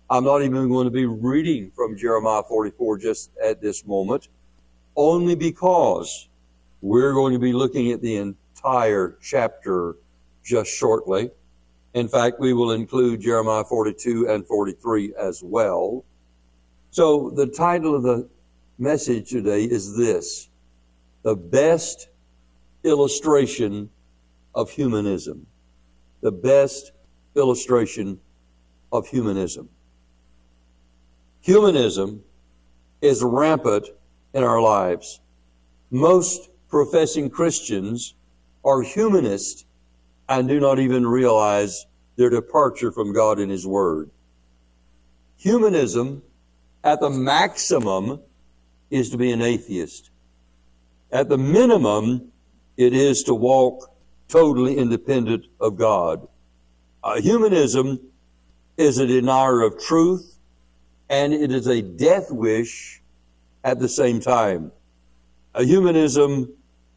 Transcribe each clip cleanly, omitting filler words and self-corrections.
I'm not even going to be reading from Jeremiah 44 just at this moment, only because we're going to be looking at the entire chapter just shortly. In fact, we will include Jeremiah 42 and 43 as well. So the title of the message today is this: the best illustration of humanism. The best illustration of humanism. Humanism is rampant in our lives. Most professing Christians are humanists and do not even realize their departure from God and His Word. Humanism, at the maximum, is to be an atheist. At the minimum, it is to walk totally independent of God. Humanism is a denier of truth, and it is a death wish at the same time. Humanism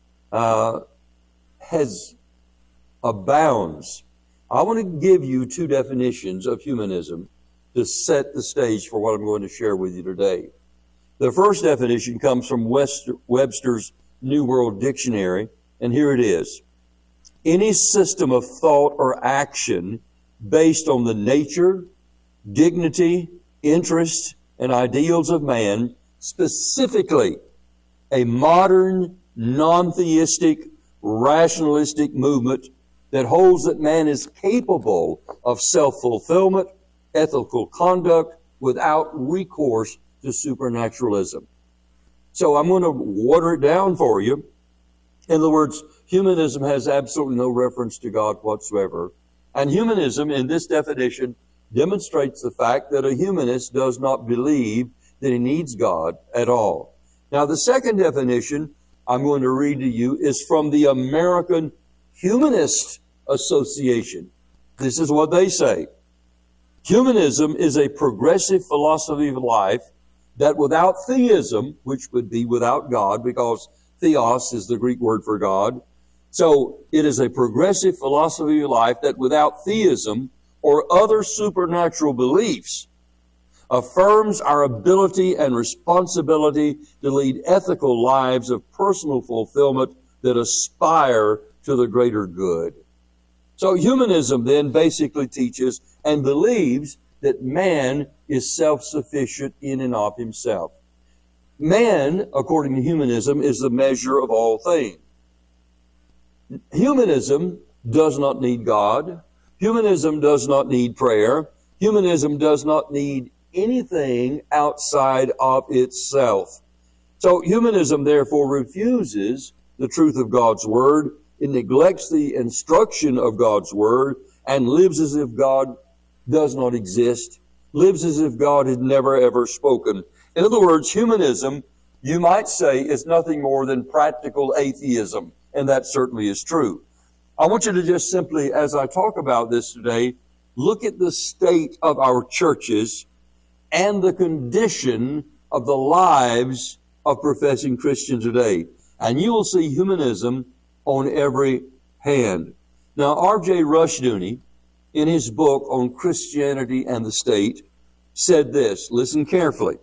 abounds. I want to give you two definitions of humanism to set the stage for what I'm going to share with you today. The first definition comes from Webster's New World Dictionary, and here it is: any system of thought or action based on the nature, dignity, interest, and ideals of man, specifically a modern, non-theistic, rationalistic movement that holds that man is capable of self-fulfillment, ethical conduct, without recourse to supernaturalism. So I'm going to water it down for you. In other words, humanism has absolutely no reference to God whatsoever. And humanism, in this definition, demonstrates the fact that a humanist does not believe that he needs God at all. Now, the second definition I'm going to read to you is from the American Humanist Association. This is what they say: humanism is a progressive philosophy of life that without theism, which would be without God, because theos is the Greek word for God. So it is a progressive philosophy of life that without theism or other supernatural beliefs affirms our ability and responsibility to lead ethical lives of personal fulfillment that aspire to the greater good. So humanism then basically teaches and believes that man is self-sufficient in and of himself. Man, according to humanism, is the measure of all things. Humanism does not need God. Humanism does not need prayer. Humanism does not need anything outside of itself. So humanism therefore refuses the truth of God's Word. It neglects the instruction of God's Word and lives as if God does not exist, lives as if God had never ever spoken. In other words, humanism, you might say, is nothing more than practical atheism, and that certainly is true. I want you to just simply, as I talk about this today, look at the state of our churches and the condition of the lives of professing Christians today. And you will see humanism on every hand. Now, R.J. Rushdoony, in his book on Christianity and the State, said this. Listen carefully.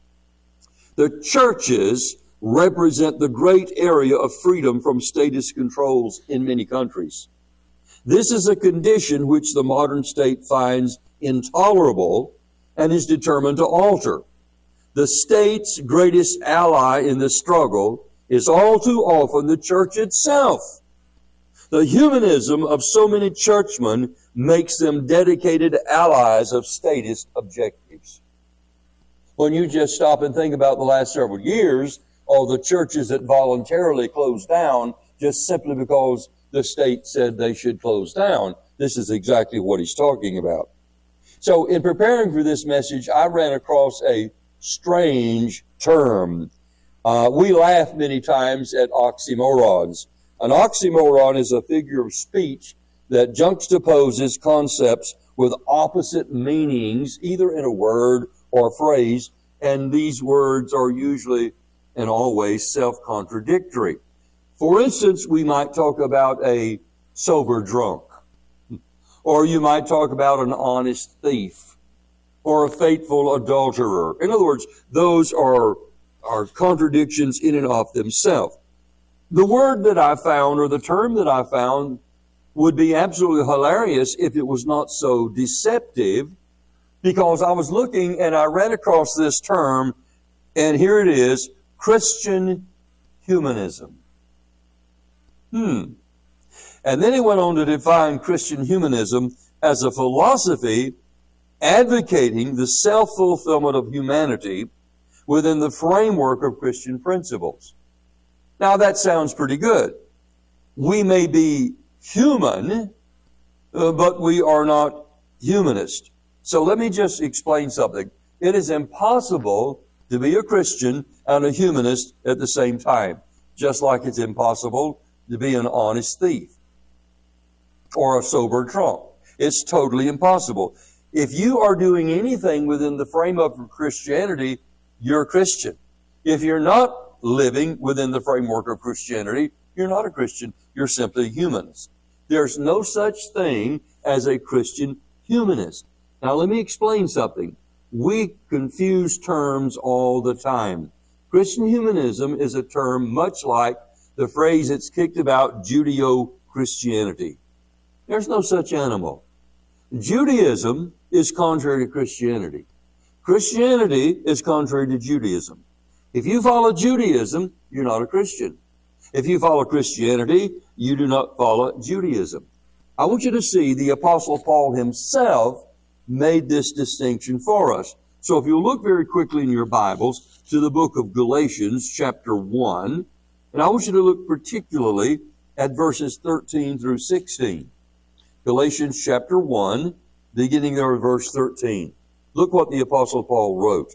The churches represent the great area of freedom from statist controls in many countries. This is a condition which the modern state finds intolerable and is determined to alter. The state's greatest ally in this struggle is all too often the church itself. The humanism of so many churchmen makes them dedicated allies of statist objectives. When you just stop and think about the last several years, all the churches that voluntarily closed down just simply because the state said they should close down, this is exactly what he's talking about. So in preparing for this message, I ran across a strange term. We laugh many times at oxymorons. An oxymoron is a figure of speech that juxtaposes concepts with opposite meanings, either in a word or phrase, and these words are usually and always self-contradictory. For instance, we might talk about a sober drunk, or you might talk about an honest thief, or a faithful adulterer. In other words, those are contradictions in and of themselves. The word that I found, or the term that I found, would be absolutely hilarious if it was not so deceptive, because I was looking and I ran across this term, and here it is, Christian humanism. And then he went on to define Christian humanism as a philosophy advocating the self-fulfillment of humanity within the framework of Christian principles. Now that sounds pretty good. We may be human, but we are not humanist. So let me just explain something. It is impossible to be a Christian and a humanist at the same time, just like it's impossible to be an honest thief or a sober drunk. It's totally impossible. If you are doing anything within the framework of Christianity, you're a Christian. If you're not living within the framework of Christianity, you're not a Christian. You're simply a humanist. There's no such thing as a Christian humanist. Now let me explain something. We confuse terms all the time. Christian humanism is a term much like the phrase that's kicked about Judeo-Christianity. There's no such animal. Judaism is contrary to Christianity. Christianity is contrary to Judaism. If you follow Judaism, you're not a Christian. If you follow Christianity, you do not follow Judaism. I want you to see the Apostle Paul himself made this distinction for us. So if you look very quickly in your Bibles to the book of Galatians, chapter 1, and I want you to look particularly at verses 13 through 16. Galatians chapter 1, beginning there at verse 13. Look what the Apostle Paul wrote.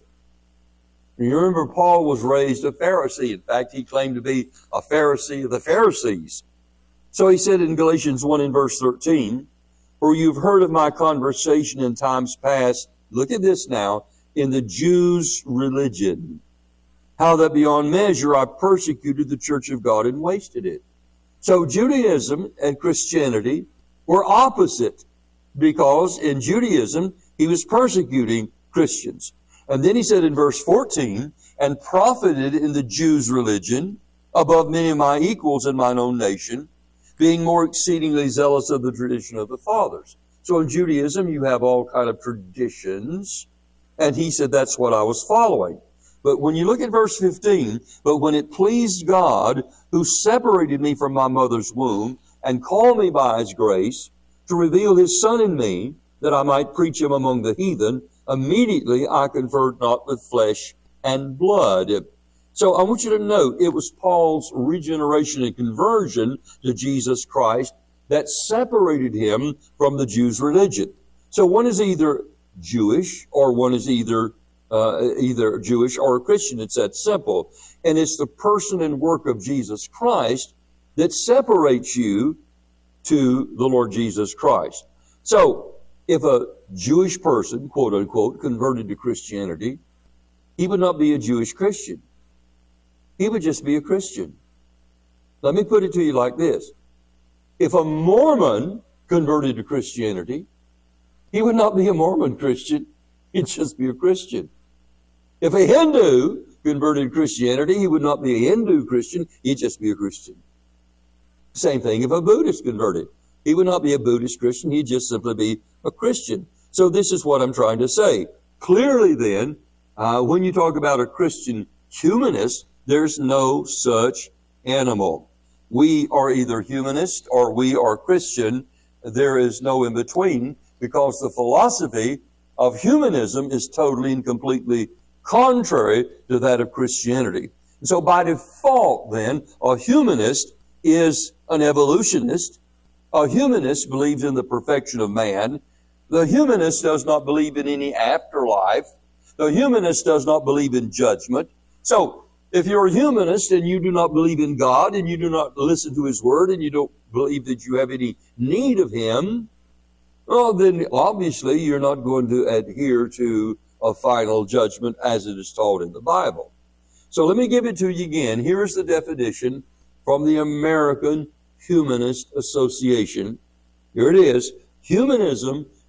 You remember Paul was raised a Pharisee. In fact, he claimed to be a Pharisee of the Pharisees. So he said in Galatians 1 in verse 13, "For you've heard of my conversation in times past," look at this now, "in the Jews' religion, how that beyond measure I persecuted the church of God and wasted it." So Judaism and Christianity were opposite, because in Judaism he was persecuting Christians. And then he said in verse 14, "and profited in the Jews' religion above many of my equals in mine own nation, being more exceedingly zealous of the tradition of the fathers." So in Judaism you have all kind of traditions, and he said that's what I was following. But when you look at verse 15, "But when it pleased God, who separated me from my mother's womb, and called me by his grace, to reveal his Son in me, that I might preach him among the heathen, immediately I conferred not with flesh and blood." So I want you to note, it was Paul's regeneration and conversion to Jesus Christ that separated him from the Jews' religion. So one is either Jewish, or one is either Jewish or a Christian. It's that simple. And it's the person and work of Jesus Christ that separates you to the Lord Jesus Christ. So if a Jewish person, quote unquote, converted to Christianity, he would not be a Jewish Christian. He would just be a Christian. Let me put it to you like this. If a Mormon converted to Christianity, he would not be a Mormon Christian. He'd just be a Christian. If a Hindu converted to Christianity, he would not be a Hindu Christian. He'd just be a Christian. Same thing if a Buddhist converted. He would not be a Buddhist Christian. He'd just simply be a Christian. So this is what I'm trying to say. Clearly then, when you talk about a Christian humanist, there's no such animal. We are either humanist or we are Christian. There is no in between, because the philosophy of humanism is totally and completely contrary to that of Christianity. And so by default then, a humanist is an evolutionist. A humanist believes in the perfection of man. The humanist does not believe in any afterlife. The humanist does not believe in judgment. So if you're a humanist and you do not believe in God, and you do not listen to his word, and you don't believe that you have any need of him, well, then obviously you're not going to adhere to a final judgment as it is taught in the Bible. So let me give it to you again. Here's the definition from the American Humanist Association. Here it is. Humanism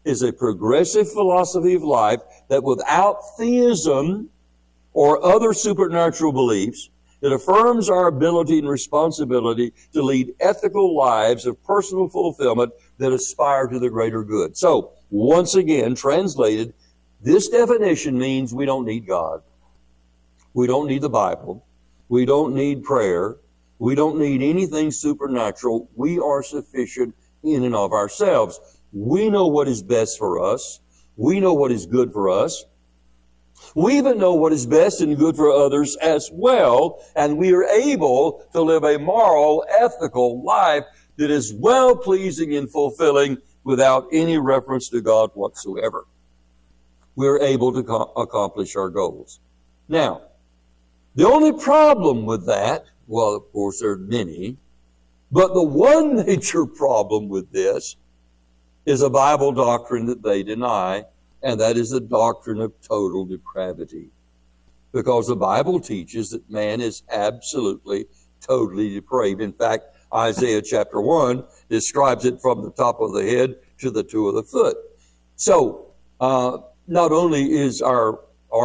is a progressive philosophy of life that without theism or other supernatural beliefs, it affirms our ability and responsibility to lead ethical lives of personal fulfillment that aspire to the greater good. So, once again, translated, this definition means we don't need God. We don't need the Bible. We don't need prayer. We don't need anything supernatural. We are sufficient in and of ourselves. We know what is best for us. We know what is good for us. We even know what is best and good for others as well, and we are able to live a moral, ethical life that is well-pleasing and fulfilling without any reference to God whatsoever. We're able to accomplish our goals. Now, the only problem with that, well, of course, there are many, but the one major problem with this is a Bible doctrine that they deny, and that is the doctrine of total depravity. Because the Bible teaches that man is absolutely, totally depraved. In fact, Isaiah chapter 1 describes it from the top of the head to the toe of the foot. So, not only is our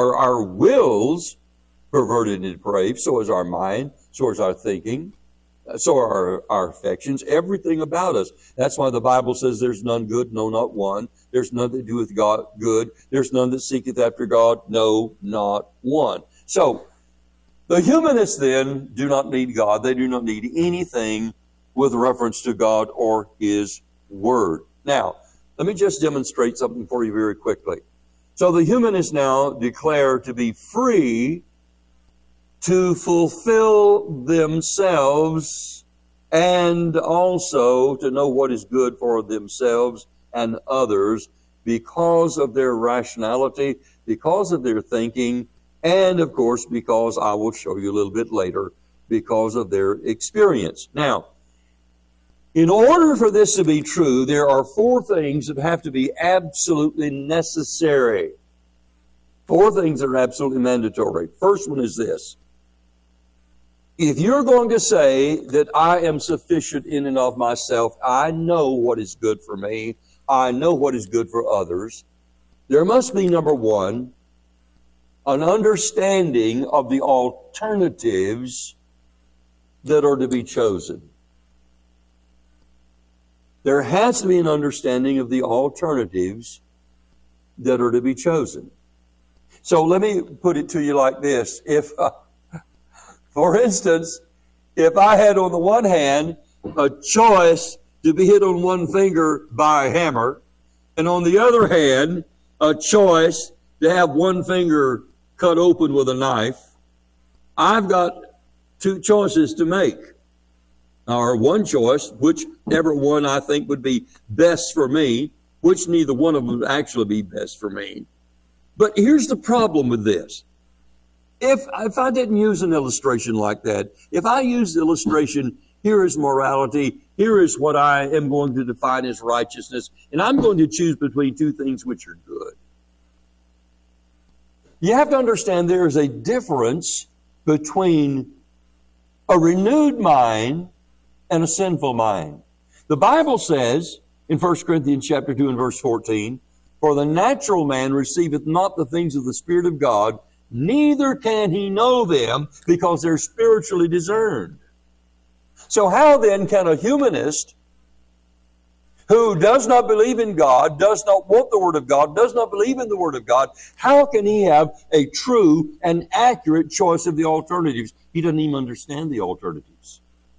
wills perverted and depraved, so is our mind, so is our thinking, so are our affections, everything about us. That's why the Bible says there's none good, no, not one. There's none that doeth God good. There's none that seeketh after God, no, not one. So, the humanists then do not need God. They do not need anything with reference to God or His Word. Now, let me just demonstrate something for you very quickly. So the humanists now declare to be free to fulfill themselves and also to know what is good for themselves and others because of their rationality, because of their thinking, and of course because, I will show you a little bit later, because of their experience. Now, in order for this to be true, there are four things that have to be absolutely necessary. Four things that are absolutely mandatory. First one is this. If you're going to say that I am sufficient in and of myself, I know what is good for me, I know what is good for others, there must be, number one, an understanding of the alternatives that are to be chosen. There has to be an understanding of the alternatives that are to be chosen. So let me put it to you like this. For instance, if I had on the one hand a choice to be hit on one finger by a hammer, and on the other hand, a choice to have one finger cut open with a knife, I've got two choices to make. Or one choice, whichever one I think would be best for me, which neither one of them would actually be best for me. But here's the problem with this. If I didn't use an illustration like that, if I used the illustration, here is morality, here is what I am going to define as righteousness, and I'm going to choose between two things which are good. You have to understand there is a difference between a renewed mind and a sinful mind. The Bible says in 1 Corinthians chapter 2 and verse 14, "For the natural man receiveth not the things of the Spirit of God, neither can he know them, because they're spiritually discerned." So how then can a humanist who does not believe in God, does not want the Word of God, does not believe in the Word of God, how can he have a true and accurate choice of the alternatives? He doesn't even understand the alternatives.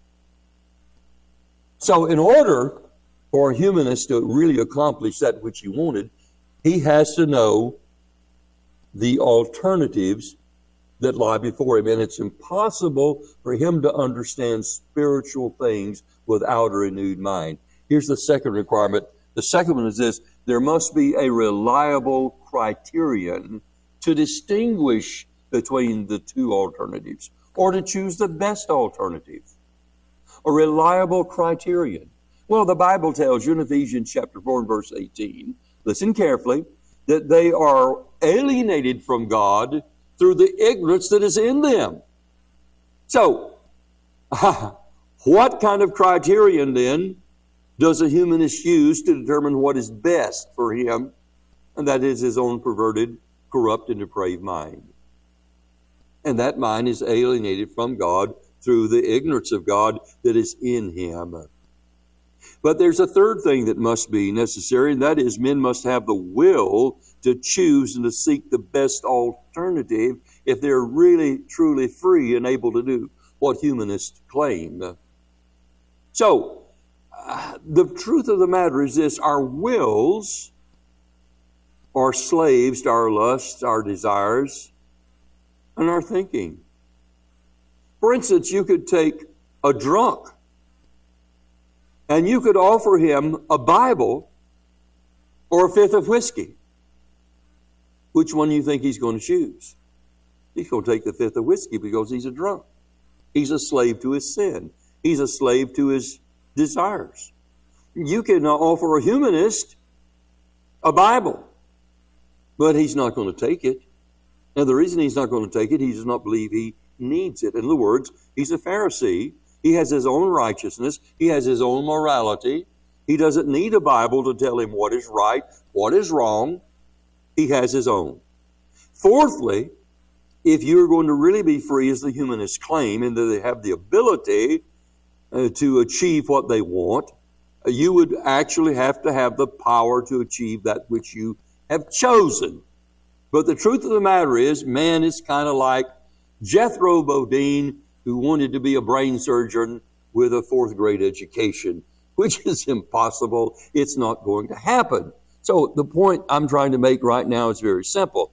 So in order for a humanist to really accomplish that which he wanted, he has to know the alternatives that lie before him. And it's impossible for him to understand spiritual things without a renewed mind. Here's the second requirement. The second one is this: there must be a reliable criterion to distinguish between the two alternatives, or to choose the best alternative. A reliable criterion. Well, the Bible tells you in Ephesians chapter 4 and verse 18, listen carefully, that they are alienated from God through the ignorance that is in them. So, what kind of criterion then does a humanist use to determine what is best for him, and that is his own perverted, corrupt, and depraved mind. And that mind is alienated from God through the ignorance of God that is in him. But there's a third thing that must be necessary, and that is men must have the will to choose and to seek the best alternative if they're really, truly free and able to do what humanists claim. So, the truth of the matter is this: our wills are slaves to our lusts, our desires, and our thinking. For instance, you could take a drunk and you could offer him a Bible or a fifth of whiskey. Which one do you think he's going to choose? He's going to take the fifth of whiskey because he's a drunk. He's a slave to his sin. He's a slave to his desires. You can offer a humanist a Bible, but he's not going to take it. And the reason he's not going to take it, he does not believe he needs it. In other words, he's a Pharisee. He has his own righteousness. He has his own morality. He doesn't need a Bible to tell him what is right, what is wrong. He has his own. Fourthly, if you're going to really be free, as the humanists claim, and that they have the ability to achieve what they want, you would actually have to have the power to achieve that which you have chosen. But the truth of the matter is, man is kind of like Jethro Bodine, who wanted to be a brain surgeon with a fourth grade education, which is impossible. It's not going to happen. So the point I'm trying to make right now is very simple.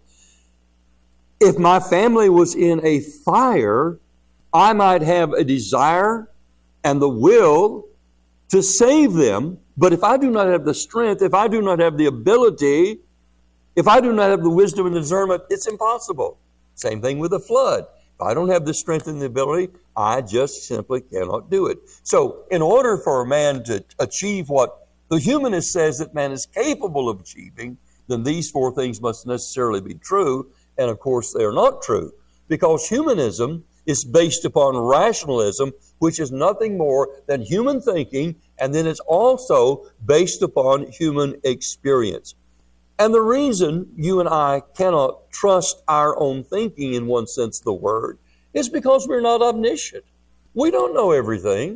If my family was in a fire, I might have a desire and the will to save them. But if I do not have the strength, if I do not have the ability, if I do not have the wisdom and discernment, it's impossible. Same thing with a flood. If I don't have the strength and the ability, I just simply cannot do it. So in order for a man to achieve what the humanist says that man is capable of achieving, then these four things must necessarily be true. And of course, they are not true, because humanism is based upon rationalism, which is nothing more than human thinking, and then it's also based upon human experience. And the reason you and I cannot trust our own thinking in one sense of the word is because we're not omniscient. We don't know everything.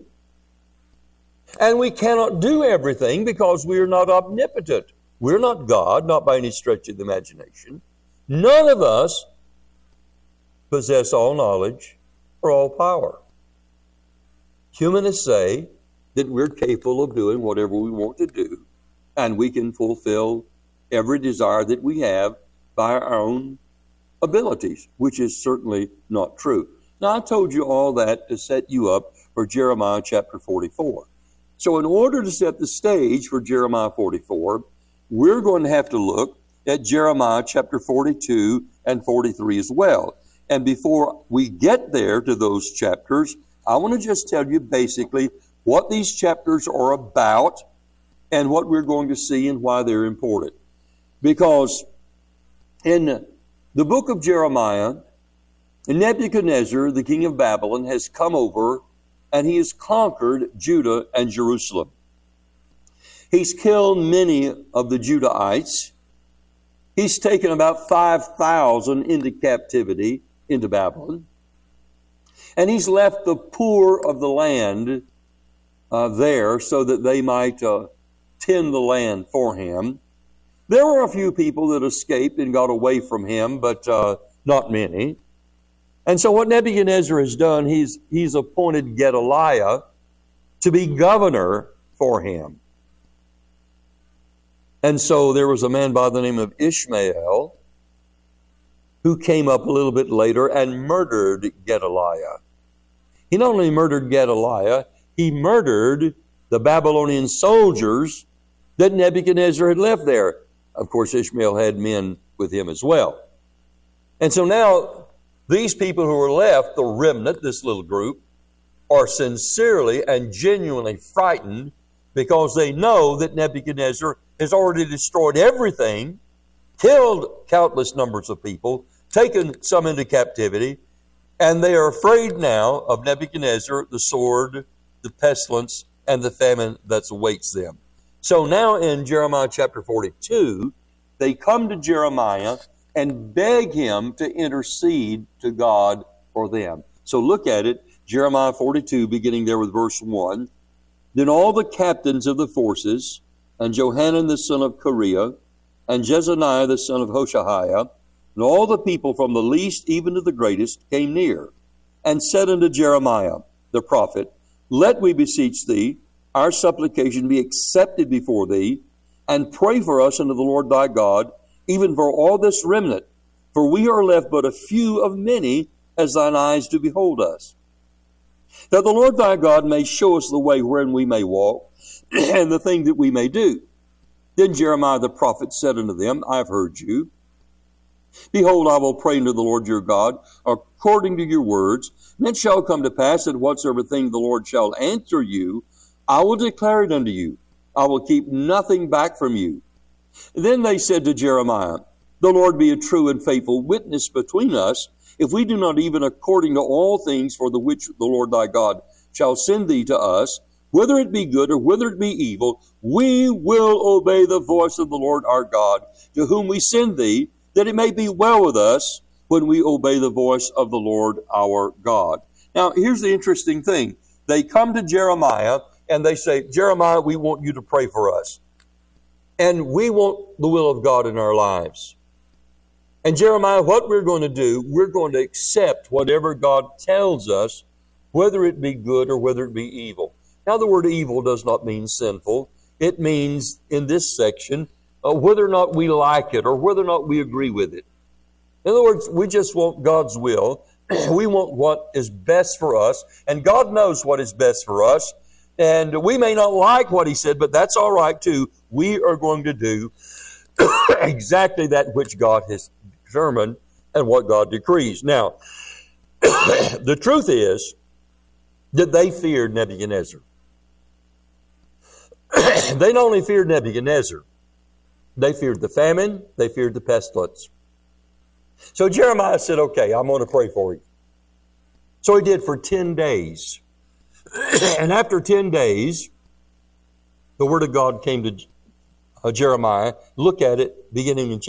And we cannot do everything because we are not omnipotent. We're not God, not by any stretch of the imagination. None of us possess all knowledge or all power. Humanists say that we're capable of doing whatever we want to do, and we can fulfill every desire that we have by our own abilities, which is certainly not true. Now, I told you all that to set you up for Jeremiah chapter 44. So in order to set the stage for Jeremiah 44, we're going to have to look at Jeremiah chapter 42 and 43 as well. And before we get there to those chapters, I want to just tell you basically what these chapters are about and what we're going to see and why they're important. Because in the book of Jeremiah, Nebuchadnezzar, the king of Babylon, has come over and he has conquered Judah and Jerusalem. He's killed many of the Judahites. He's taken about 5,000 into captivity into Babylon. And he's left the poor of the land there so that they might tend the land for him. There were a few people that escaped and got away from him, but not many. And so what Nebuchadnezzar has done, he's appointed Gedaliah to be governor for him. And so there was a man by the name of Ishmael who came up a little bit later and murdered Gedaliah. He not only murdered Gedaliah, he murdered the Babylonian soldiers that Nebuchadnezzar had left there. Of course, Ishmael had men with him as well. And so now, these people who are left, the remnant, this little group, are sincerely and genuinely frightened because they know that Nebuchadnezzar has already destroyed everything, killed countless numbers of people, taken some into captivity, and they are afraid now of Nebuchadnezzar, the sword, the pestilence, and the famine that awaits them. So now in Jeremiah chapter 42, they come to Jeremiah and beg him to intercede to God for them. So look at it, Jeremiah 42, beginning there with verse 1. Then all the captains of the forces, and Johanan the son of Kareah, and Jezaniah the son of Hoshaiah, and all the people from the least even to the greatest came near, and said unto Jeremiah the prophet, Let, we beseech thee, our supplication be accepted before thee, and pray for us unto the Lord thy God, even for all this remnant, for we are left but a few of many, as thine eyes do behold us. That the Lord thy God may show us the way wherein we may walk, and the thing that we may do. Then Jeremiah the prophet said unto them, I have heard you. Behold, I will pray unto the Lord your God, according to your words. And it shall come to pass that whatsoever thing the Lord shall answer you, I will declare it unto you. I will keep nothing back from you. Then they said to Jeremiah, The Lord be a true and faithful witness between us, if we do not even according to all things for the which the Lord thy God shall send thee to us, whether it be good or whether it be evil, we will obey the voice of the Lord our God, to whom we send thee, that it may be well with us when we obey the voice of the Lord our God. Now, here's the interesting thing. They come to Jeremiah and they say, Jeremiah, we want you to pray for us. And we want the will of God in our lives. And Jeremiah, what we're going to do, we're going to accept whatever God tells us, whether it be good or whether it be evil. Now, the word evil does not mean sinful. It means, in this section, whether or not we like it or whether or not we agree with it. In other words, we just want God's will. We want what is best for us. And God knows what is best for us. And we may not like what He said, but that's all right too. We are going to do exactly that which God has determined and what God decrees. Now, the truth is that they feared Nebuchadnezzar. They not only feared Nebuchadnezzar, they feared the famine, they feared the pestilence. So Jeremiah said, okay, I'm going to pray for you. So he did for 10 days. And after 10 days, the word of God came to Jeremiah. Look at it, beginning in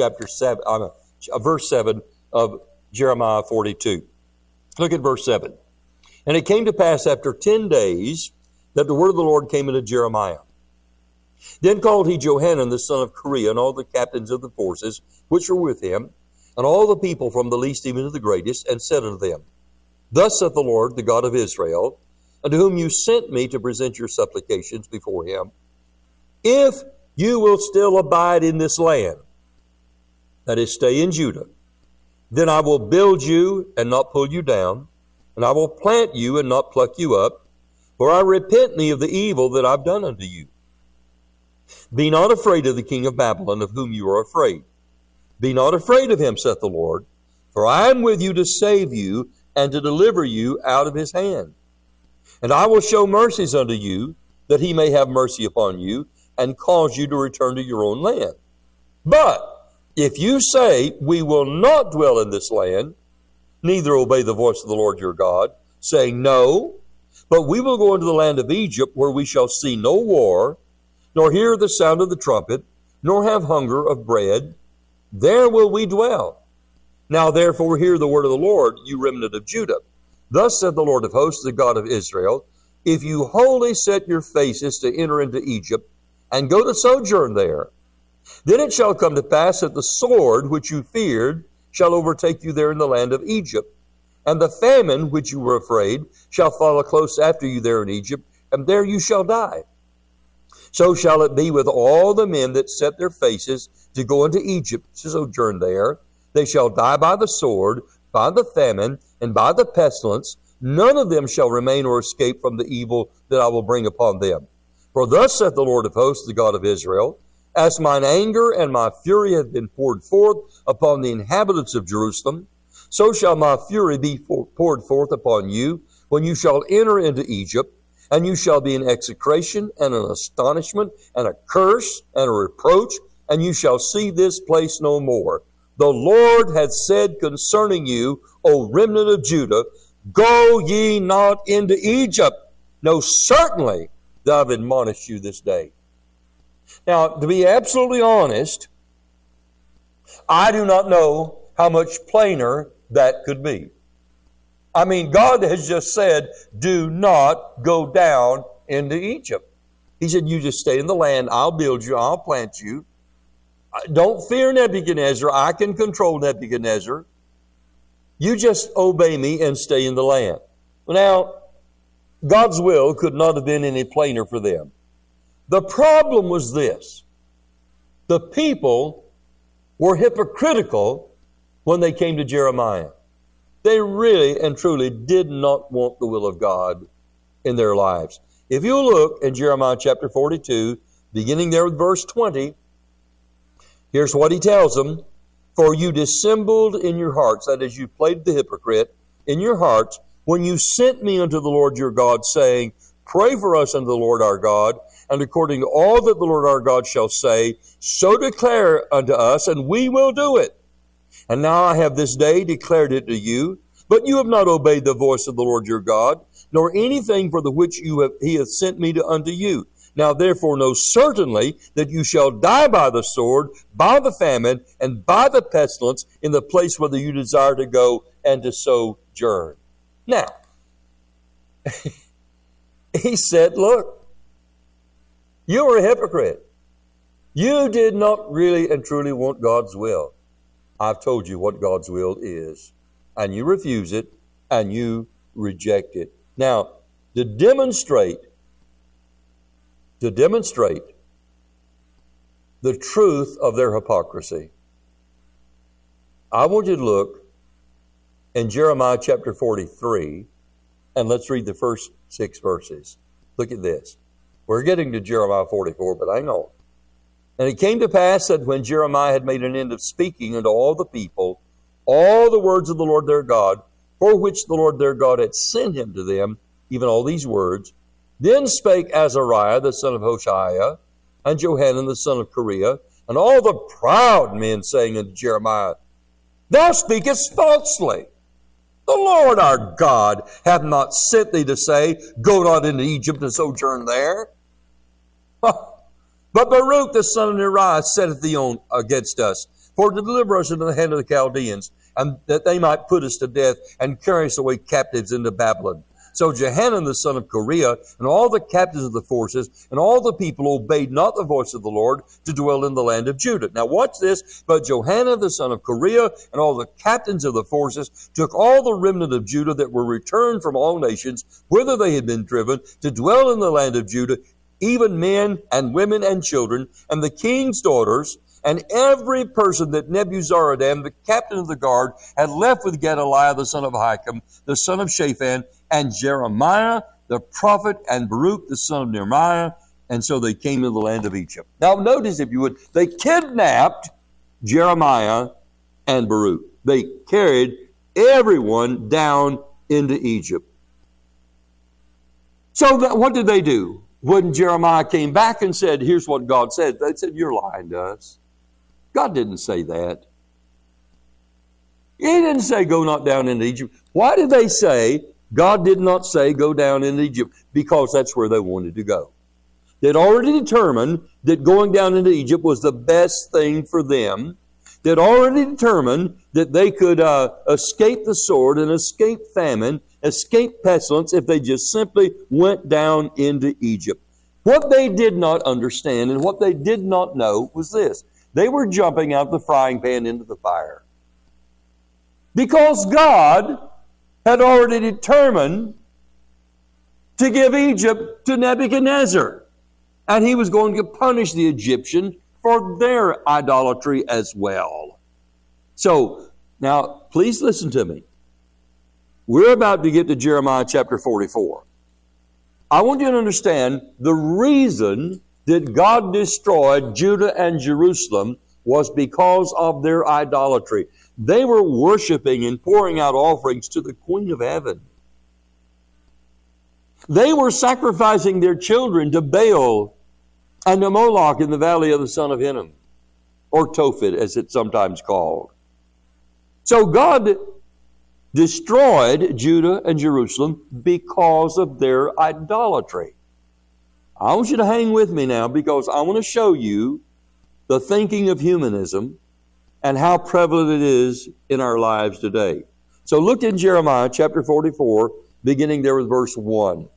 verse 7 of Jeremiah 42. Look at verse 7. And it came to pass after 10 days that the word of the Lord came unto Jeremiah. Then called he Johanan the son of Kareah, and all the captains of the forces which were with him, and all the people from the least even to the greatest, and said unto them, Thus saith the Lord, the God of Israel, unto whom you sent me to present your supplications before him, if you will still abide in this land, that is, stay in Judah, then I will build you and not pull you down, and I will plant you and not pluck you up, for I repent me of the evil that I've done unto you. Be not afraid of the king of Babylon, of whom you are afraid. Be not afraid of him, saith the Lord, for I am with you to save you and to deliver you out of his hand. And I will show mercies unto you, that he may have mercy upon you, and cause you to return to your own land. But if you say, We will not dwell in this land, neither obey the voice of the Lord your God, saying, No, but we will go into the land of Egypt, where we shall see no war, nor hear the sound of the trumpet, nor have hunger of bread, there will we dwell. Now therefore hear the word of the Lord, you remnant of Judah. Thus said the Lord of hosts, the God of Israel, if you wholly set your faces to enter into Egypt, and go to sojourn there, then it shall come to pass that the sword which you feared shall overtake you there in the land of Egypt, and the famine which you were afraid shall follow close after you there in Egypt, and there you shall die. So shall it be with all the men that set their faces to go into Egypt to sojourn there. They shall die by the sword, by the famine, and by the pestilence. None of them shall remain or escape from the evil that I will bring upon them. For thus saith the Lord of hosts, the God of Israel, as mine anger and my fury have been poured forth upon the inhabitants of Jerusalem, so shall my fury be poured forth upon you when you shall enter into Egypt, and you shall be an execration and an astonishment and a curse and a reproach, and you shall see this place no more. The Lord hath said concerning you, O remnant of Judah, go ye not into Egypt. No, certainly that I've admonished you this day. Now, to be absolutely honest, I do not know how much plainer that could be. I mean, God has just said, do not go down into Egypt. He said, you just stay in the land. I'll build you. I'll plant you. Don't fear Nebuchadnezzar. I can control Nebuchadnezzar. You just obey me and stay in the land. Now, God's will could not have been any plainer for them. The problem was this. The people were hypocritical when they came to Jeremiah. They really and truly did not want the will of God in their lives. If you look in Jeremiah chapter 42, beginning there with verse 20, here's what he tells them. For you dissembled in your hearts, that is, you played the hypocrite in your hearts, when you sent me unto the Lord your God, saying, pray for us unto the Lord our God, and according to all that the Lord our God shall say, so declare unto us, and we will do it. And now I have this day declared it to you, but you have not obeyed the voice of the Lord your God, nor anything for the which he hath sent me unto you. Now therefore know certainly that you shall die by the sword, by the famine, and by the pestilence in the place whither you desire to go and to sojourn. Now, he said, look, you are a hypocrite. You did not really and truly want God's will. I've told you what God's will is, and you refuse it, and you reject it. Now, to demonstrate the truth of their hypocrisy, I want you to look in Jeremiah chapter 43, and let's read the first 6 verses. Look at this. We're getting to Jeremiah 44, but hang on. And it came to pass that when Jeremiah had made an end of speaking unto all the people, all the words of the Lord their God, for which the Lord their God had sent him to them, even all these words, then spake Azariah the son of Hoshaiah, and Johanan the son of Kareah, and all the proud men, saying unto Jeremiah, thou speakest falsely. The Lord our God hath not sent thee to say, go not into Egypt and sojourn there. But Baruch the son of Neriah setteth thee on against us, for to deliver us into the hand of the Chaldeans, and that they might put us to death and carry us away captives into Babylon. So Johanan the son of Kareah, and all the captains of the forces, and all the people obeyed not the voice of the Lord to dwell in the land of Judah. Now watch this. But Johanan the son of Kareah, and all the captains of the forces, took all the remnant of Judah that were returned from all nations, whither they had been driven, to dwell in the land of Judah, even men and women and children, and the king's daughters, and every person that Nebuzaradan, the captain of the guard, had left with Gedaliah the son of Ahikam, the son of Shaphan, and Jeremiah the prophet, and Baruch the son of Nehemiah, and so they came to the land of Egypt. Now notice, if you would, they kidnapped Jeremiah and Baruch. They carried everyone down into Egypt. So what did they do? When Jeremiah came back and said, here's what God said, they said, you're lying to us. God didn't say that. He didn't say go not down into Egypt. Why did they say God did not say go down into Egypt? Because that's where they wanted to go. They'd already determined that going down into Egypt was the best thing for them. They'd already determined that they could escape the sword and escape famine, escape pestilence if they just simply went down into Egypt. What they did not understand and what they did not know was this. They were jumping out of the frying pan into the fire. Because God had already determined to give Egypt to Nebuchadnezzar. And he was going to punish the Egyptians for their idolatry as well. So, now, please listen to me. We're about to get to Jeremiah chapter 44. I want you to understand the reason that God destroyed Judah and Jerusalem was because of their idolatry. They were worshiping and pouring out offerings to the Queen of Heaven. They were sacrificing their children to Baal and to Moloch in the valley of the son of Hinnom, or Tophet as it's sometimes called. So God destroyed Judah and Jerusalem because of their idolatry. I want you to hang with me now because I want to show you the thinking of humanism and how prevalent it is in our lives today. So look in Jeremiah chapter 44, beginning there with verse 1.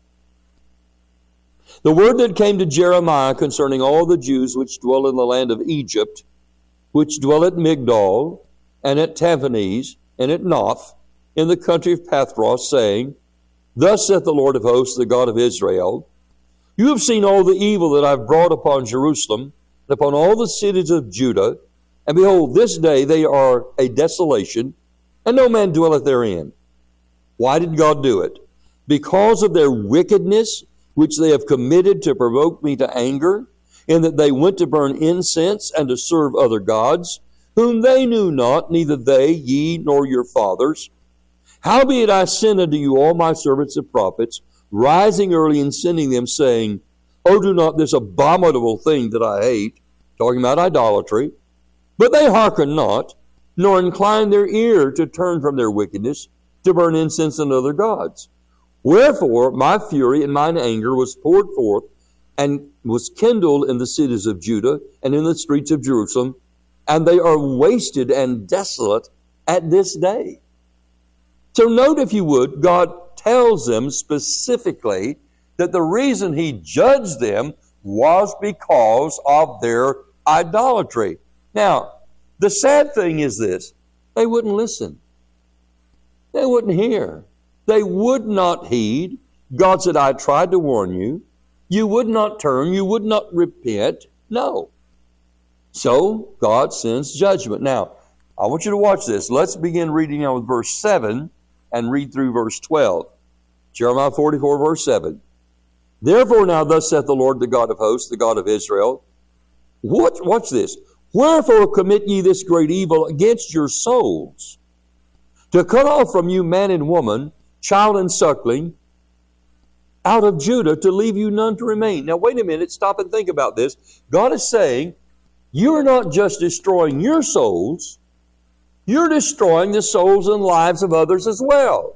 The word that came to Jeremiah concerning all the Jews which dwell in the land of Egypt, which dwell at Migdol, and at Tahpanhes, and at Noph, in the country of Pathros, saying, Thus saith the Lord of hosts, the God of Israel, You have seen all the evil that I have brought upon Jerusalem, and upon all the cities of Judah, and behold, this day they are a desolation, and no man dwelleth therein. Why did God do it? Because of their wickedness, which they have committed to provoke me to anger, in that they went to burn incense and to serve other gods, whom they knew not, neither they, ye, nor your fathers. Howbeit I send unto you all my servants the prophets, rising early and sending them, saying, Oh, do not this abominable thing that I hate, talking about idolatry. But they hearken not, nor incline their ear to turn from their wickedness, to burn incense unto other gods. Wherefore my fury and mine anger was poured forth, and was kindled in the cities of Judah, and in the streets of Jerusalem, and they are wasted and desolate at this day. So note, if you would, God tells them specifically that the reason He judged them was because of their idolatry. Now, the sad thing is this: they wouldn't listen. They wouldn't hear. They would not heed. God said, I tried to warn you. You would not turn. You would not repent. No. So, God sends judgment. Now, I want you to watch this. Let's begin reading now with verse 7 and read through verse 12. Jeremiah 44, verse 7. Therefore now thus saith the Lord, the God of hosts, the God of Israel. Watch this. Wherefore commit ye this great evil against your souls, to cut off from you man and woman, child and suckling, out of Judah, to leave you none to remain. Now wait a minute, stop and think about this. God is saying, you are not just destroying your souls, you're destroying the souls and lives of others as well.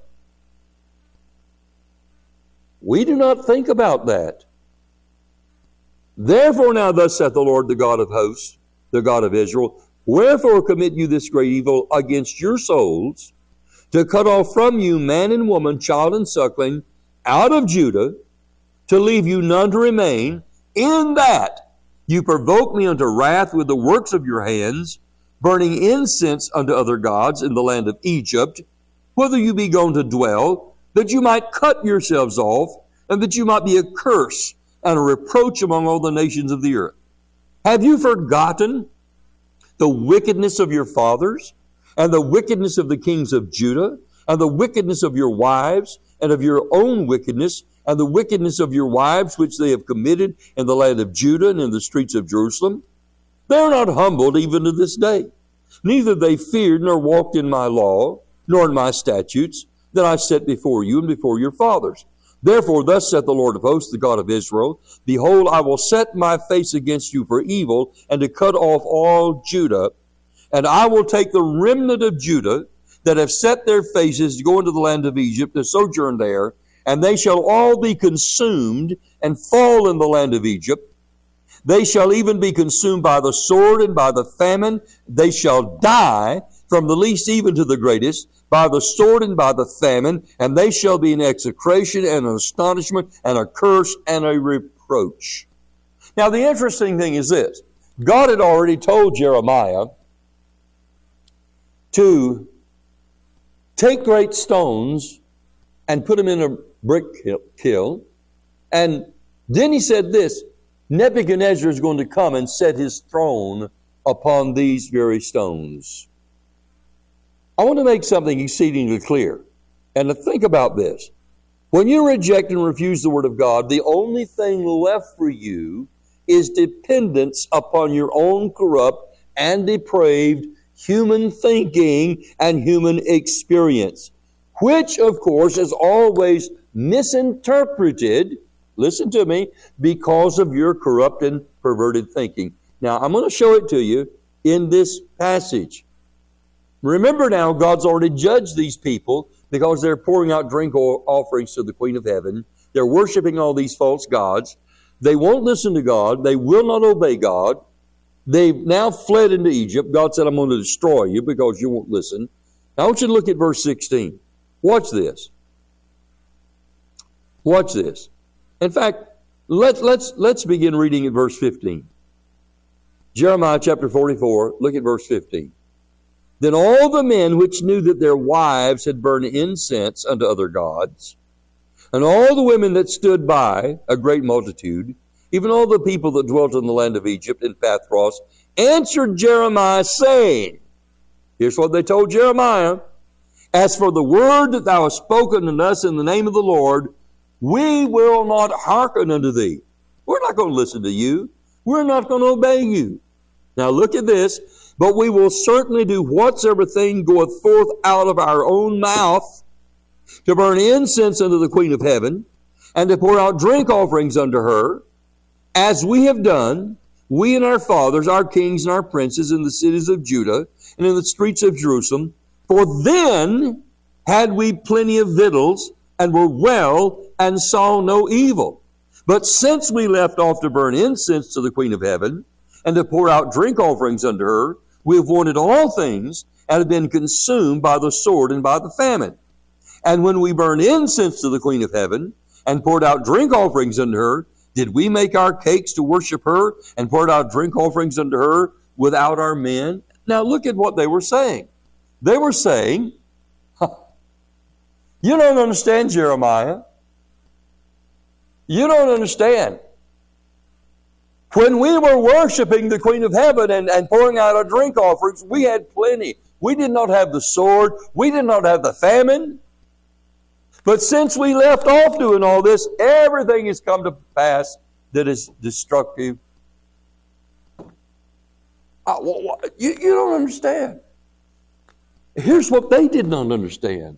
We do not think about that. Therefore now thus saith the Lord, the God of hosts, the God of Israel, wherefore commit you this great evil against your souls, to cut off from you man and woman, child and suckling, out of Judah, to leave you none to remain, in that you provoke me unto wrath with the works of your hands, burning incense unto other gods in the land of Egypt, whither you be gone to dwell, that you might cut yourselves off, and that you might be a curse and a reproach among all the nations of the earth. Have you forgotten the wickedness of your fathers, and the wickedness of the kings of Judah, and the wickedness of your wives, and of your own wickedness, and the wickedness of your wives which they have committed in the land of Judah and in the streets of Jerusalem? They are not humbled even to this day. Neither they feared nor walked in my law, nor in my statutes, that I set before you and before your fathers. Therefore, thus saith the Lord of hosts, the God of Israel, Behold, I will set my face against you for evil, and to cut off all Judah. And I will take the remnant of Judah, that have set their faces to go into the land of Egypt, to sojourn there, and they shall all be consumed, and fall in the land of Egypt. They shall even be consumed by the sword and by the famine. They shall die, from the least even to the greatest, by the sword and by the famine, and they shall be an execration and an astonishment and a curse and a reproach. Now the interesting thing is this. God had already told Jeremiah to take great stones and put them in a brick kiln. And then he said this, Nebuchadnezzar is going to come and set his throne upon these very stones. I want to make something exceedingly clear. And to think about this. When you reject and refuse the Word of God, the only thing left for you is dependence upon your own corrupt and depraved human thinking and human experience, which, of course, is always misinterpreted, listen to me, because of your corrupt and perverted thinking. Now, I'm going to show it to you in this passage. Remember now, God's already judged these people because they're pouring out drink offerings to the Queen of Heaven. They're worshiping all these false gods. They won't listen to God. They will not obey God. They've now fled into Egypt. God said, I'm going to destroy you because you won't listen. Now I want you to look at verse 16. Watch this. Watch this. In fact, let's begin reading at verse 15. Jeremiah chapter 44, look at verse 15. Then all the men which knew that their wives had burned incense unto other gods, and all the women that stood by, a great multitude, even all the people that dwelt in the land of Egypt in Pathros, answered Jeremiah, saying, here's what they told Jeremiah, as for the word that thou hast spoken unto us in the name of the Lord, we will not hearken unto thee. We're not going to listen to you. We're not going to obey you. Now look at this. But we will certainly do whatsoever thing goeth forth out of our own mouth, to burn incense unto the Queen of Heaven, and to pour out drink offerings unto her, as we have done, we and our fathers, our kings and our princes in the cities of Judah, and in the streets of Jerusalem. For then had we plenty of victuals, and were well, and saw no evil. But since we left off to burn incense to the Queen of Heaven, and to pour out drink offerings unto her, we have wanted all things, and have been consumed by the sword and by the famine. And when we burned incense to the Queen of Heaven, and poured out drink offerings unto her, did we make our cakes to worship her, and poured out drink offerings unto her without our men? Now look at what they were saying. They were saying, you don't understand, Jeremiah. You don't understand. When we were worshiping the Queen of Heaven and pouring out our drink offerings, we had plenty. We did not have the sword. We did not have the famine. But since we left off doing all this, everything has come to pass that is destructive. You don't understand. Here's what they did not understand.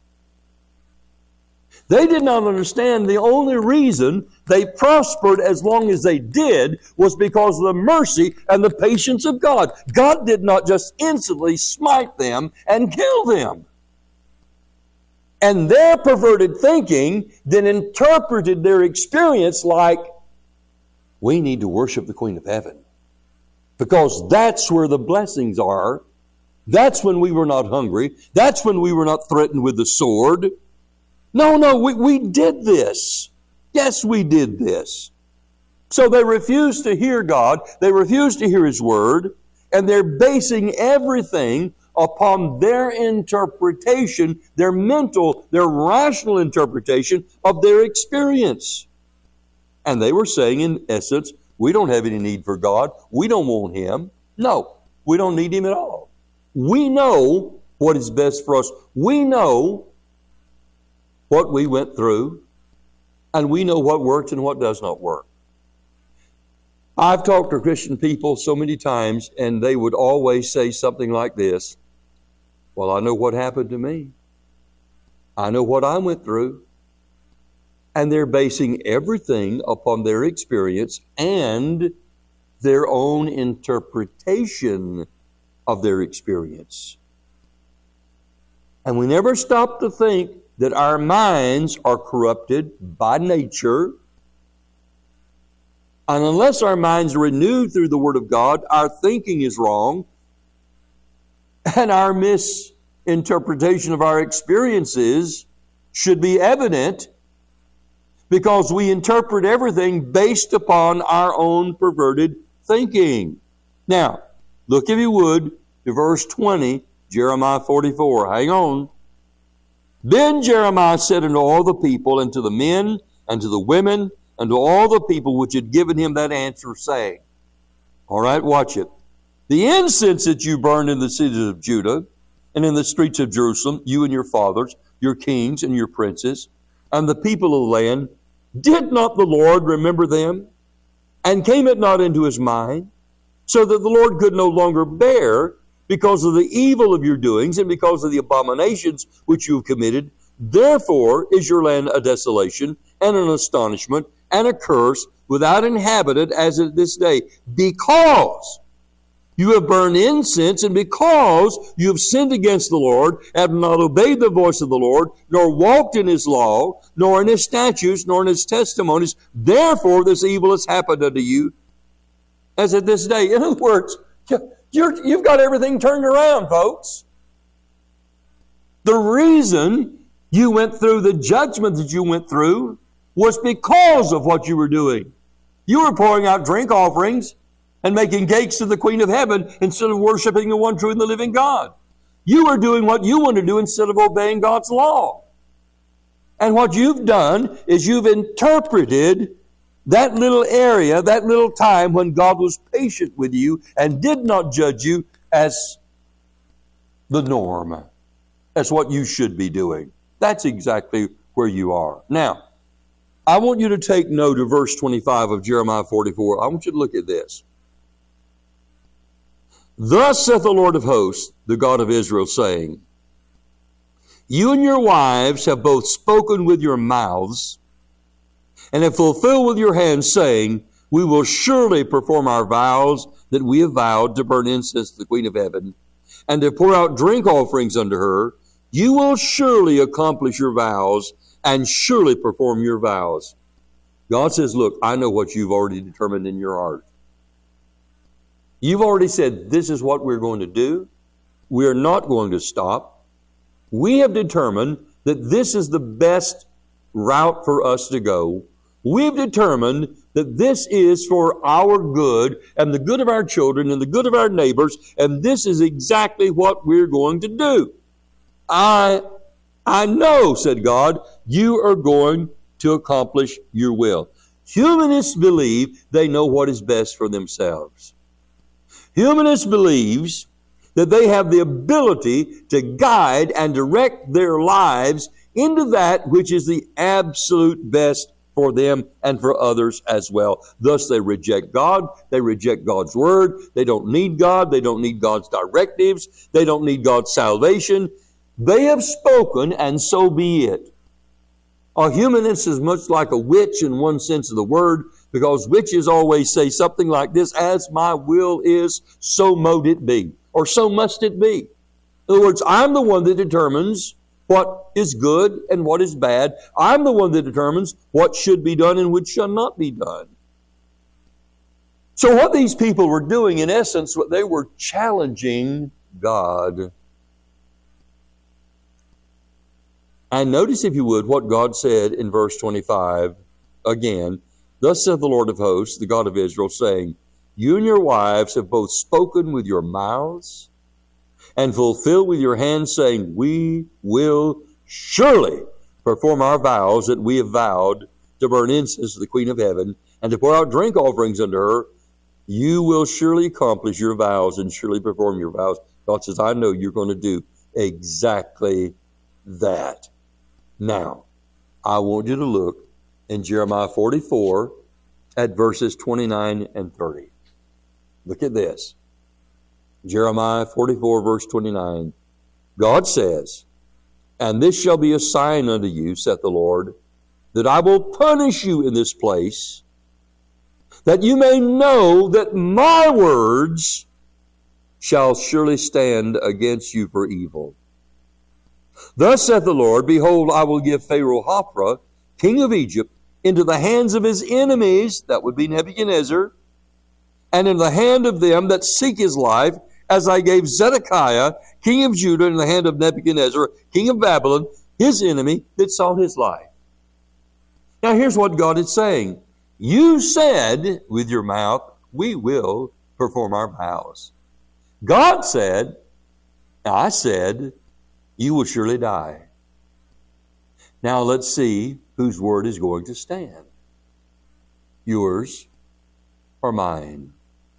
They did not understand the only reason they prospered as long as they did was because of the mercy and the patience of God. God did not just instantly smite them and kill them. And their perverted thinking then interpreted their experience like, we need to worship the Queen of Heaven. Because that's where the blessings are. That's when we were not hungry. That's when we were not threatened with the sword. No, we did this. Yes, we did this. So they refused to hear God. They refused to hear His Word. And they're basing everything upon their interpretation, their mental, their rational interpretation of their experience. And they were saying, in essence, we don't have any need for God. We don't want Him. No, we don't need Him at all. We know what is best for us. We know what we went through, and we know what works and what does not work. I've talked to Christian people so many times, and they would always say something like this, well, I know what happened to me. I know what I went through. And they're basing everything upon their experience and their own interpretation of their experience. And we never stop to think that our minds are corrupted by nature. And unless our minds are renewed through the Word of God, our thinking is wrong. And our misinterpretation of our experiences should be evident because we interpret everything based upon our own perverted thinking. Now, look if you would to verse 20, Jeremiah 44. Hang on. Then Jeremiah said unto all the people, and to the men, and to the women, and to all the people which had given him that answer, saying, all right, watch it. The incense that you burned in the cities of Judah, and in the streets of Jerusalem, you and your fathers, your kings and your princes, and the people of the land, did not the Lord remember them? And came it not into his mind? So that the Lord could no longer bear, because of the evil of your doings and because of the abominations which you have committed. Therefore is your land a desolation and an astonishment and a curse, without inhabitant as at this day, because You have burned incense, and because you have sinned against the Lord, have not obeyed the voice of the Lord, nor walked in His law, nor in His statutes, nor in His testimonies, therefore this evil has happened unto you, as at this day. In other words, you've got everything turned around, folks. The reason you went through the judgment that you went through was because of what you were doing. You were pouring out drink offerings and making cakes to the Queen of Heaven instead of worshiping the one true and the living God. You were doing what you want to do instead of obeying God's law. And what you've done is you've interpreted that little area, that little time when God was patient with you and did not judge you as the norm, as what you should be doing. That's exactly where you are. Now, I want you to take note of verse 25 of Jeremiah 44. I want you to look at this. Thus saith the Lord of hosts, the God of Israel, saying, You and your wives have both spoken with your mouths, and have fulfilled with your hands, saying, We will surely perform our vows that we have vowed to burn incense to the Queen of Heaven, and to pour out drink offerings unto her. You will surely accomplish your vows, and surely perform your vows. God says, look, I know what you've already determined in your heart. You've already said, this is what we're going to do. We're not going to stop. We have determined that this is the best route for us to go. We've determined that this is for our good and the good of our children and the good of our neighbors, and this is exactly what we're going to do. I know, said God, you are going to accomplish your will. Humanists believe they know what is best for themselves. Humanists believes that they have the ability to guide and direct their lives into that which is the absolute best for them and for others as well. Thus they reject God. They reject God's word. They don't need God. They don't need God's directives. They don't need God's salvation. They have spoken, and so be it. A humanist is much like a witch in one sense of the word, because witches always say something like this, as my will is, so mote it be, or so must it be. In other words, I'm the one that determines what is good and what is bad. I'm the one that determines what should be done and which shall not be done. So what these people were doing, in essence, what they were challenging God. And notice, if you would, what God said in verse 25 again. Thus saith the Lord of hosts, the God of Israel, saying, You and your wives have both spoken with your mouths and fulfilled with your hands, saying, We will surely perform our vows that we have vowed to burn incense to the Queen of Heaven and to pour out drink offerings unto her. You will surely accomplish your vows and surely perform your vows. God says, I know you're going to do exactly that. Now, I want you to look in Jeremiah 44 at verses 29 and 30. Look at this. Jeremiah 44, verse 29. God says, And this shall be a sign unto you, saith the Lord, that I will punish you in this place, that you may know that my words shall surely stand against you for evil. Thus saith the Lord, Behold, I will give Pharaoh Hophra, king of Egypt, into the hands of his enemies, that would be Nebuchadnezzar, and in the hand of them that seek his life, as I gave Zedekiah, king of Judah, in the hand of Nebuchadnezzar, king of Babylon, his enemy that sought his life. Now here's what God is saying. You said with your mouth, we will perform our vows. God said, I said, you will surely die. Now let's see whose word is going to stand. Yours or mine?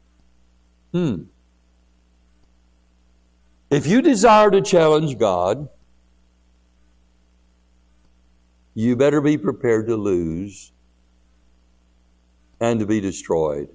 If you desire to challenge God, you better be prepared to lose and to be destroyed.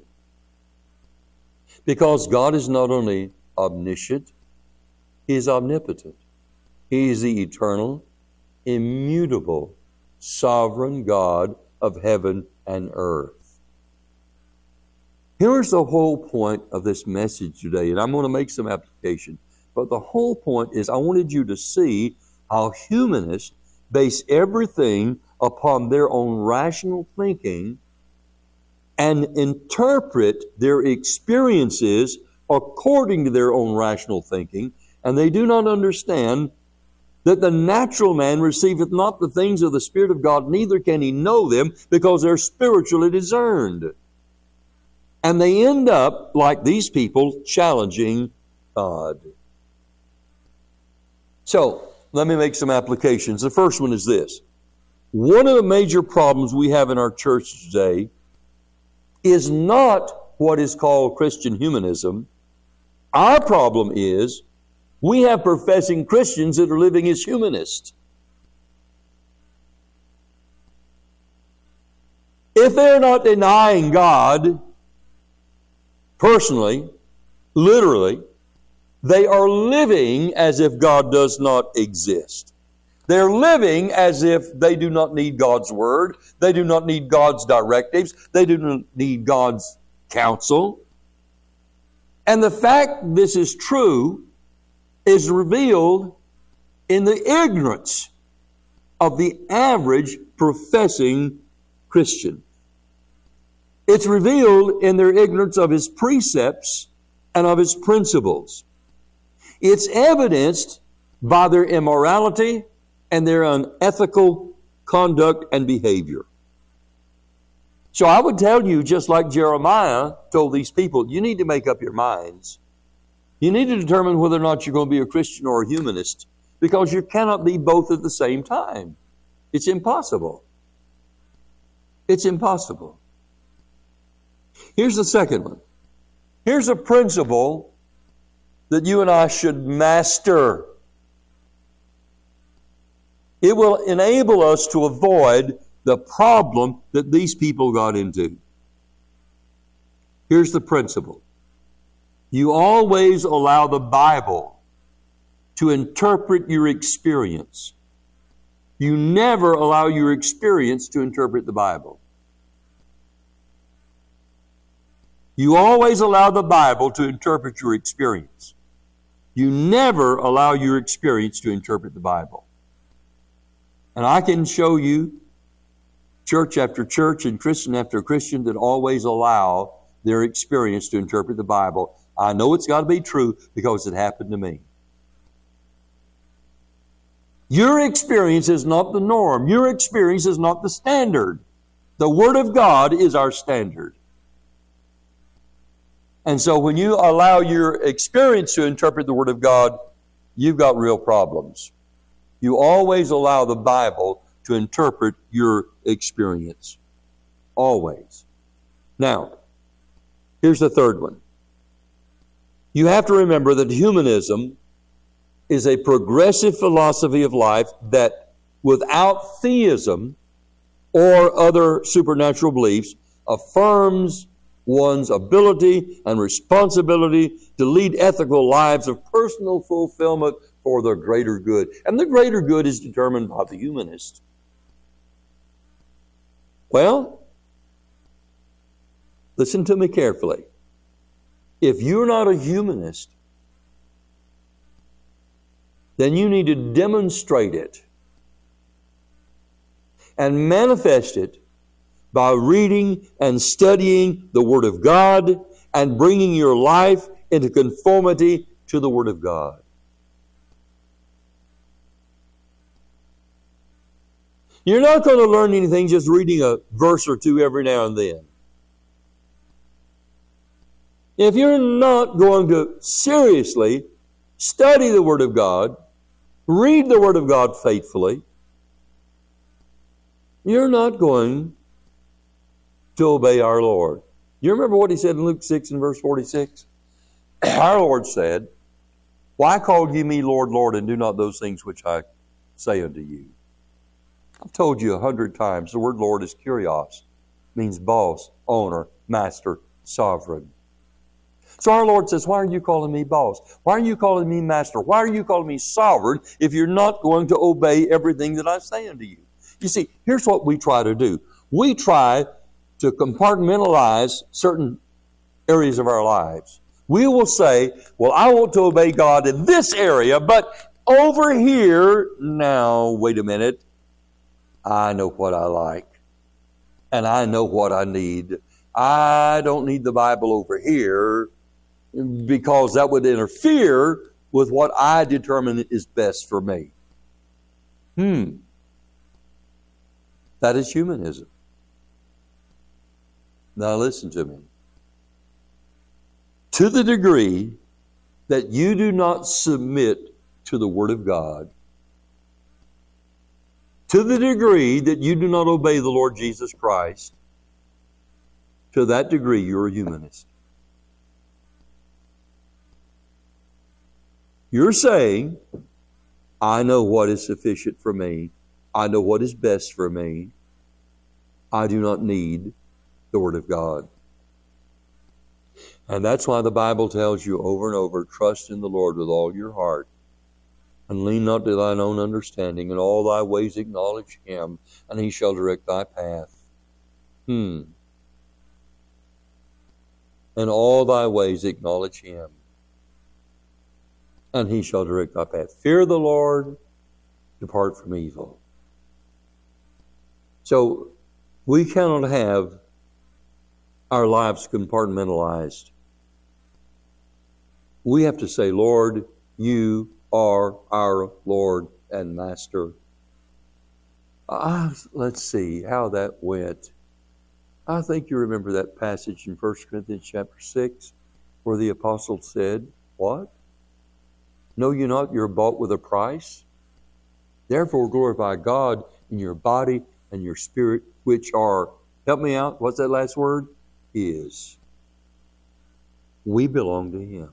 Because God is not only omniscient, He is omnipotent. He is the eternal, immutable, sovereign God of heaven and earth. Here's the whole point of this message today, and I'm going to make some application. But the whole point is I wanted you to see how humanists base everything upon their own rational thinking and interpret their experiences according to their own rational thinking, and they do not understand that the natural man receiveth not the things of the Spirit of God, neither can he know them, because they're spiritually discerned. And they end up, like these people, challenging God. So, let me make some applications. The first one is this. One of the major problems we have in our church today is not what is called Christian humanism. Our problem is we have professing Christians that are living as humanists. If they're not denying God personally, literally, they are living as if God does not exist. They're living as if they do not need God's word. They do not need God's directives. They do not need God's counsel. And the fact this is true is revealed in the ignorance of the average professing Christian. It's revealed in their ignorance of His precepts and of His principles. It's evidenced by their immorality and their unethical conduct and behavior. So I would tell you, just like Jeremiah told these people, you need to make up your minds. You need to determine whether or not you're going to be a Christian or a humanist, because you cannot be both at the same time. It's impossible. It's impossible. Here's the second one. Here's a principle that you and I should master. It will enable us to avoid the problem that these people got into. Here's the principle. You always allow the Bible to interpret your experience. You never allow your experience to interpret the Bible. You always allow the Bible to interpret your experience. You never allow your experience to interpret the Bible. And I can show you church after church and Christian after Christian that always allow their experience to interpret the Bible. I know it's got to be true because it happened to me. Your experience is not the norm. Your experience is not the standard. The Word of God is our standard. And so when you allow your experience to interpret the Word of God, you've got real problems. You always allow the Bible to interpret your experience. Always. Now, here's the third one. You have to remember that humanism is a progressive philosophy of life that, without theism or other supernatural beliefs, affirms one's ability and responsibility to lead ethical lives of personal fulfillment for the greater good. And the greater good is determined by the humanist. Well, listen to me carefully. If you're not a humanist, then you need to demonstrate it and manifest it by reading and studying the Word of God and bringing your life into conformity to the Word of God. You're not going to learn anything just reading a verse or two every now and then. If you're not going to seriously study the Word of God, read the Word of God faithfully, you're not going to obey our Lord. You remember what He said in Luke 6 and verse 46? Our Lord said, "Why call ye me Lord, Lord, and do not those things which I say unto you?" I've told you 100 times, the word Lord is kurios. Means boss, owner, master, sovereign. So our Lord says, why are you calling me boss? Why are you calling me master? Why are you calling me sovereign if you're not going to obey everything that I say unto you? You see, here's what we try to do. We try to compartmentalize certain areas of our lives. We will say, well, I want to obey God in this area, but over here, now, wait a minute, I know what I like, and I know what I need. I don't need the Bible over here because that would interfere with what I determine is best for me. That is humanism. Now listen to me. To the degree that you do not submit to the Word of God, to the degree that you do not obey the Lord Jesus Christ, to that degree you're a humanist. You're saying, I know what is sufficient for me. I know what is best for me. I do not need the Word of God. And that's why the Bible tells you over and over, trust in the Lord with all your heart, and lean not to thine own understanding. In all thy ways acknowledge Him, and He shall direct thy path. In all thy ways acknowledge Him, and He shall direct thy path. Fear the Lord, depart from evil. So, we cannot have our lives compartmentalized. We have to say, Lord, you are our Lord and Master. Let's see how that went. I think you remember that passage in 1 Corinthians chapter 6 where the apostle said, what? Know you not you're bought with a price? Therefore glorify God in your body and your spirit, which are, help me out, what's that last word? Is. We belong to Him.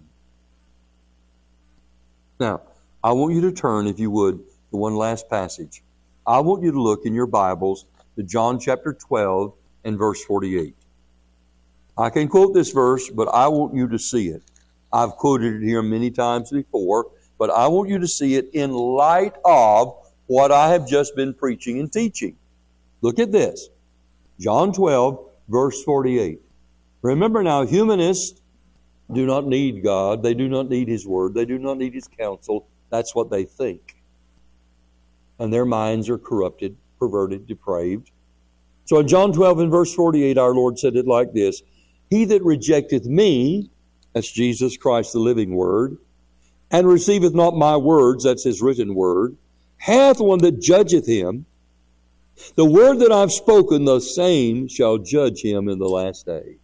Now, I want you to turn, if you would, to one last passage. I want you to look in your Bibles to John chapter 12 and verse 48. I can quote this verse, but I want you to see it. I've quoted it here many times before, but I want you to see it in light of what I have just been preaching and teaching. Look at this. John 12, verse 48. Remember now, humanists do not need God. They do not need His Word. They do not need His counsel. That's what they think. And their minds are corrupted, perverted, depraved. So in John 12 and verse 48, our Lord said it like this. He that rejecteth me, that's Jesus Christ, the living Word, and receiveth not my words, that's His written Word, hath one that judgeth him. The word that I've spoken, the same shall judge him in the last day.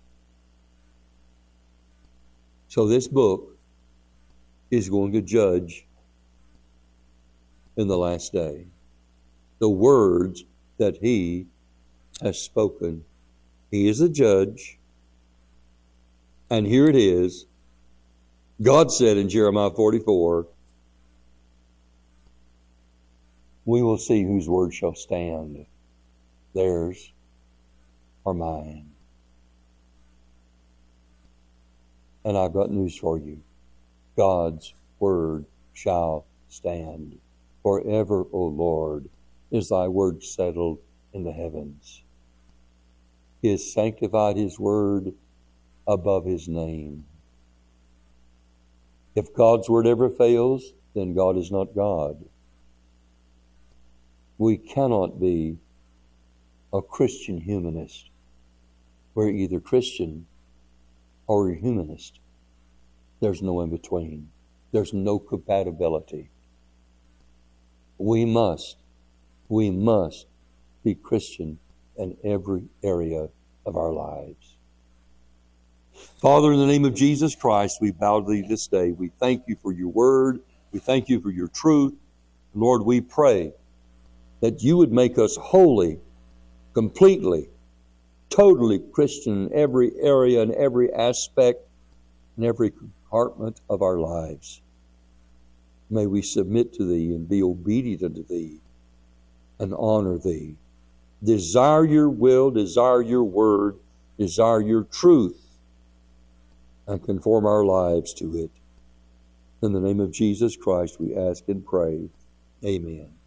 So this book is going to judge in the last day the words that He has spoken. He is a judge. And here it is. God said in Jeremiah 44, we will see whose word shall stand, theirs or mine. And I've got news for you. God's word shall stand. Forever, O Lord, is thy word settled in the heavens. He has sanctified His word above His name. If God's word ever fails, then God is not God. We cannot be a Christian humanist. We're either Christian or a humanist. There's no in between. There's no compatibility. We must be Christian in every area of our lives. Father, in the name of Jesus Christ, we bow to Thee this day. We thank You for Your word. We thank You for Your truth. Lord, we pray that You would make us wholly, completely, totally Christian in every area, in every aspect, in every compartment of our lives. May we submit to Thee and be obedient unto Thee and honor Thee. Desire Your will, desire Your word, desire Your truth, and conform our lives to it. In the name of Jesus Christ we ask and pray. Amen.